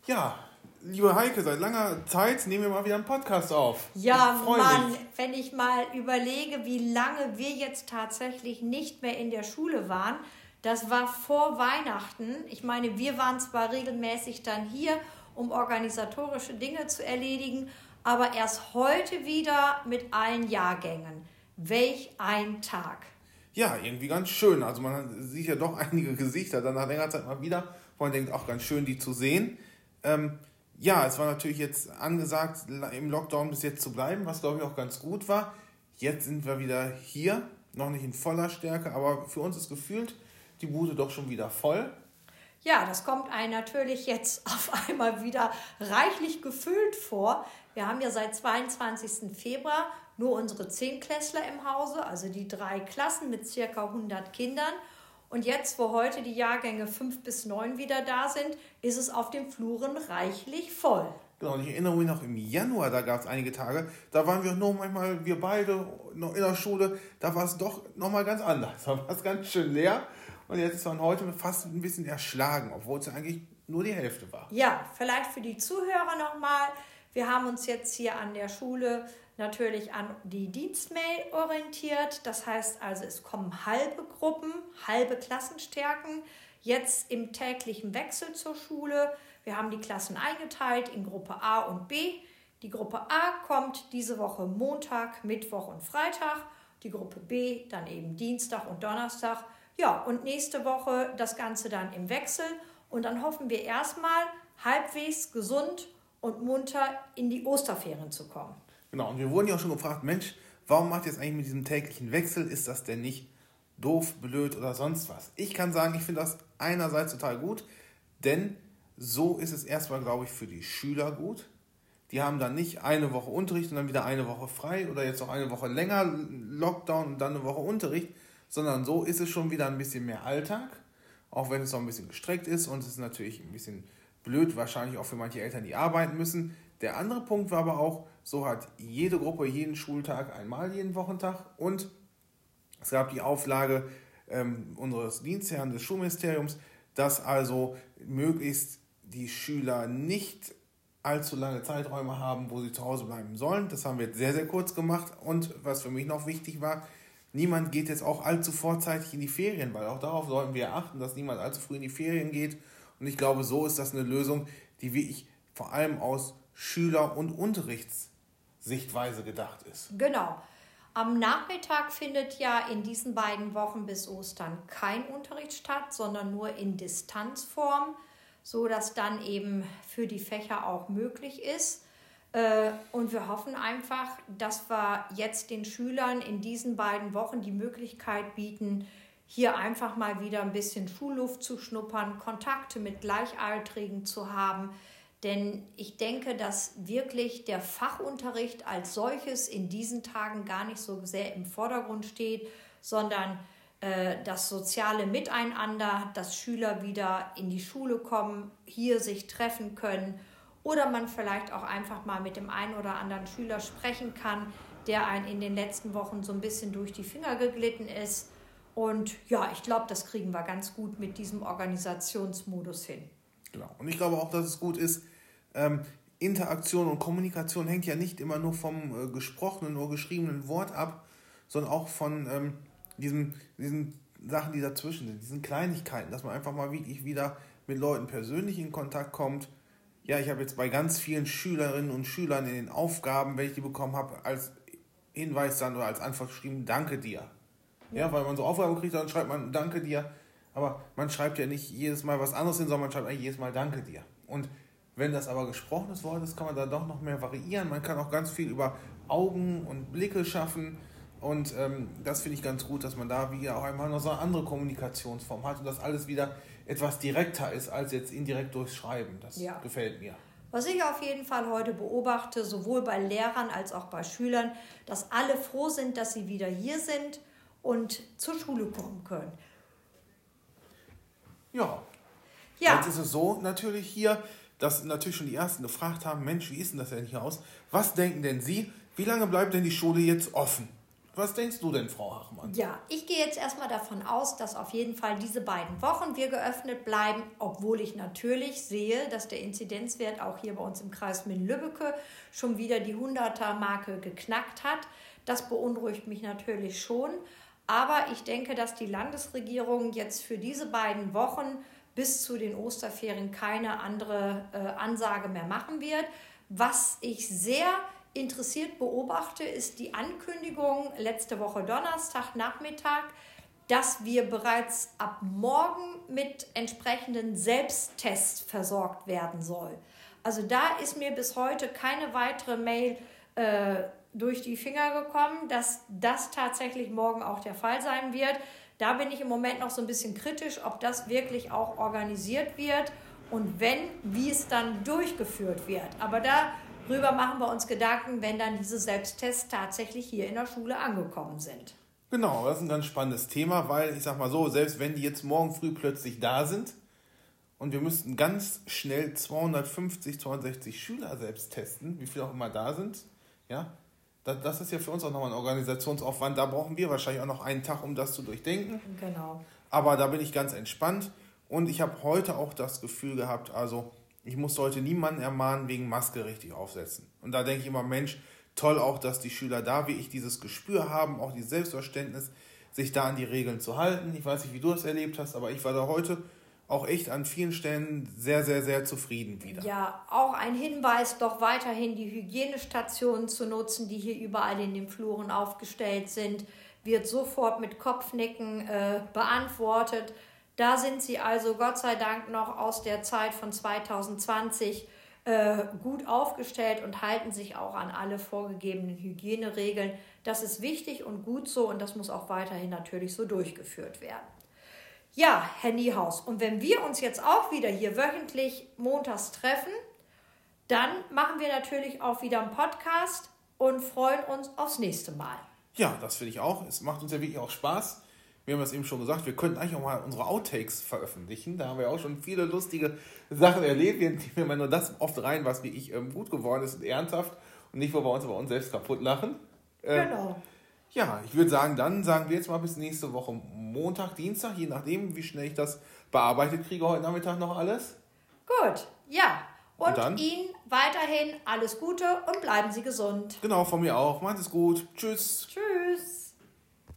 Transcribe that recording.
Ja, liebe Heike, seit langer Zeit nehmen wir mal wieder einen Podcast auf. Ja, Mann, wenn ich mal überlege, wie lange wir jetzt tatsächlich nicht mehr in der Schule waren, das war vor Weihnachten. Ich meine, wir waren zwar regelmäßig dann hier, um organisatorische Dinge zu erledigen, aber erst heute wieder mit allen Jahrgängen. Welch ein Tag. Ja, irgendwie ganz schön. Also man sieht ja doch einige Gesichter dann nach längerer Zeit mal wieder. Man denkt auch ganz schön, die zu sehen. Ja, es war natürlich jetzt angesagt, im Lockdown bis jetzt zu bleiben, was glaube ich auch ganz gut war. Jetzt sind wir wieder hier, noch nicht in voller Stärke, aber für uns ist gefühlt die Bude doch schon wieder voll. Ja, das kommt einem natürlich jetzt auf einmal wieder reichlich gefüllt vor. Wir haben ja seit 22. Februar nur unsere 10-Klässler im Hause, also die 3 Klassen mit ca. 100 Kindern. Und jetzt, wo heute die Jahrgänge 5 bis 9 wieder da sind, ist es auf den Fluren reichlich voll. Genau, und ich erinnere mich noch im Januar, da gab es einige Tage, da waren wir noch manchmal, wir beide noch in der Schule, da war es doch nochmal ganz anders. Da war es ganz schön leer und jetzt ist man heute fast ein bisschen erschlagen, obwohl es ja eigentlich nur die Hälfte war. Ja, vielleicht für die Zuhörer nochmal, wir haben uns jetzt hier an der Schule natürlich an die Dienstmail orientiert. Das heißt also, es kommen halbe Gruppen, halbe Klassenstärken jetzt im täglichen Wechsel zur Schule. Wir haben die Klassen eingeteilt in Gruppe A und B. Die Gruppe A kommt diese Woche Montag, Mittwoch und Freitag. Die Gruppe B dann eben Dienstag und Donnerstag. Ja, und nächste Woche das Ganze dann im Wechsel. Und dann hoffen wir erstmal halbwegs gesund und munter in die Osterferien zu kommen. Genau, und wir wurden ja auch schon gefragt, Mensch, warum macht ihr jetzt eigentlich mit diesem täglichen Wechsel? Ist das denn nicht doof, blöd oder sonst was? Ich kann sagen, ich finde das einerseits total gut, denn so ist es erstmal, glaube ich, für die Schüler gut. Die haben dann nicht eine Woche Unterricht und dann wieder eine Woche frei oder jetzt noch eine Woche länger Lockdown und dann eine Woche Unterricht, sondern so ist es schon wieder ein bisschen mehr Alltag, auch wenn es noch ein bisschen gestreckt ist und es ist natürlich ein bisschen blöd, wahrscheinlich auch für manche Eltern, die arbeiten müssen. Der andere Punkt war aber auch, so hat jede Gruppe jeden Schultag einmal jeden Wochentag und es gab die Auflage unseres Dienstherrn des Schulministeriums, dass also möglichst die Schüler nicht allzu lange Zeiträume haben, wo sie zu Hause bleiben sollen. Das haben wir jetzt sehr, sehr kurz gemacht und was für mich noch wichtig war, niemand geht jetzt auch allzu vorzeitig in die Ferien, weil auch darauf sollten wir achten, dass niemand allzu früh in die Ferien geht und ich glaube, so ist das eine Lösung, die wirklich vor allem aus Schüler- und Unterrichtssichtweise gedacht ist. Genau. Am Nachmittag findet ja in diesen beiden Wochen bis Ostern kein Unterricht statt, sondern nur in Distanzform, so dass dann eben für die Fächer auch möglich ist. Und wir hoffen einfach, dass wir jetzt den Schülern in diesen beiden Wochen die Möglichkeit bieten, hier einfach mal wieder ein bisschen Schulluft zu schnuppern, Kontakte mit Gleichaltrigen zu haben. Denn ich denke, dass wirklich der Fachunterricht als solches in diesen Tagen gar nicht so sehr im Vordergrund steht, sondern das soziale Miteinander, dass Schüler wieder in die Schule kommen, hier sich treffen können oder man vielleicht auch einfach mal mit dem einen oder anderen Schüler sprechen kann, der einen in den letzten Wochen so ein bisschen durch die Finger geglitten ist. Und ja, ich glaube, das kriegen wir ganz gut mit diesem Organisationsmodus hin. Genau. Und ich glaube auch, dass es gut ist, Interaktion und Kommunikation hängt ja nicht immer nur vom gesprochenen oder geschriebenen Wort ab, sondern auch von diesen Sachen, die dazwischen sind, diesen Kleinigkeiten, dass man einfach mal wirklich wieder mit Leuten persönlich in Kontakt kommt. Ja, ich habe jetzt bei ganz vielen Schülerinnen und Schülern in den Aufgaben, welche ich die bekommen habe, als Hinweis dann oder als Antwort geschrieben, danke dir. Ja, weil man so Aufgaben kriegt, dann schreibt man danke dir, aber man schreibt ja nicht jedes Mal was anderes hin, sondern man schreibt eigentlich jedes Mal danke dir. Und wenn das aber gesprochenes Wort ist, kann man da doch noch mehr variieren. Man kann auch ganz viel über Augen und Blicke schaffen und das finde ich ganz gut, dass man da wieder auch einmal noch so eine andere Kommunikationsform hat und dass alles wieder etwas direkter ist als jetzt indirekt durchs Schreiben. Das gefällt mir. Was ich auf jeden Fall heute beobachte, sowohl bei Lehrern als auch bei Schülern, dass alle froh sind, dass sie wieder hier sind und zur Schule kommen können. Ja. Jetzt ist es so natürlich hier, dass natürlich schon die Ersten gefragt haben, Mensch, wie ist denn das denn hier aus? Was denken denn Sie? Wie lange bleibt denn die Schule jetzt offen? Was denkst du denn, Frau Hachmann? Ja, ich gehe jetzt erstmal davon aus, dass auf jeden Fall diese beiden Wochen wir geöffnet bleiben, obwohl ich natürlich sehe, dass der Inzidenzwert auch hier bei uns im Kreis Minden-Lübbecke schon wieder die 100er-Marke geknackt hat. Das beunruhigt mich natürlich schon. Aber ich denke, dass die Landesregierung jetzt für diese beiden Wochen bis zu den Osterferien keine andere Ansage mehr machen wird. Was ich sehr interessiert beobachte, ist die Ankündigung letzte Woche Donnerstagnachmittag, dass wir bereits ab morgen mit entsprechenden Selbsttests versorgt werden soll. Also da ist mir bis heute keine weitere Mail durch die Finger gekommen, dass das tatsächlich morgen auch der Fall sein wird. Da bin ich im Moment noch so ein bisschen kritisch, ob das wirklich auch organisiert wird und wenn, wie es dann durchgeführt wird. Aber darüber machen wir uns Gedanken, wenn dann diese Selbsttests tatsächlich hier in der Schule angekommen sind. Genau, das ist ein ganz spannendes Thema, weil ich sag mal so, selbst wenn die jetzt morgen früh plötzlich da sind und wir müssten ganz schnell 250, 260 Schüler selbst testen, wie viele auch immer da sind, ja, das ist ja für uns auch nochmal ein Organisationsaufwand. Da brauchen wir wahrscheinlich auch noch einen Tag, um das zu durchdenken. Genau. Aber da bin ich ganz entspannt. Und ich habe heute auch das Gefühl gehabt, also ich musste heute niemanden ermahnen, wegen Maske richtig aufsetzen. Und da denke ich immer, Mensch, toll auch, dass die Schüler da, wie ich, dieses Gespür haben, auch dieses Selbstverständnis, sich da an die Regeln zu halten. Ich weiß nicht, wie du das erlebt hast, aber ich war da heute auch echt an vielen Stellen sehr, sehr, sehr zufrieden wieder. Ja, auch ein Hinweis, doch weiterhin die Hygienestationen zu nutzen, die hier überall in den Fluren aufgestellt sind, wird sofort mit Kopfnicken beantwortet. Da sind sie also Gott sei Dank noch aus der Zeit von 2020 gut aufgestellt und halten sich auch an alle vorgegebenen Hygieneregeln. Das ist wichtig und gut so und das muss auch weiterhin natürlich so durchgeführt werden. Ja, Herr Niehaus, und wenn wir uns jetzt auch wieder hier wöchentlich montags treffen, dann machen wir natürlich auch wieder einen Podcast und freuen uns aufs nächste Mal. Ja, das finde ich auch. Es macht uns ja wirklich auch Spaß. Wir haben es eben schon gesagt, wir könnten eigentlich auch mal unsere Outtakes veröffentlichen. Da haben wir auch schon viele lustige Sachen erlebt. Wir nehmen immer nur das oft rein, was wie ich gut geworden ist und ernsthaft und nicht, wo wir uns über uns selbst kaputt lachen. Genau. Ja, ich würde sagen, dann sagen wir jetzt mal bis nächste Woche Montag, Dienstag, je nachdem, wie schnell ich das bearbeitet kriege heute Nachmittag noch alles. Gut, ja. Und dann? Ihnen weiterhin alles Gute und bleiben Sie gesund. Genau, von mir auch. Macht es gut. Tschüss. Tschüss.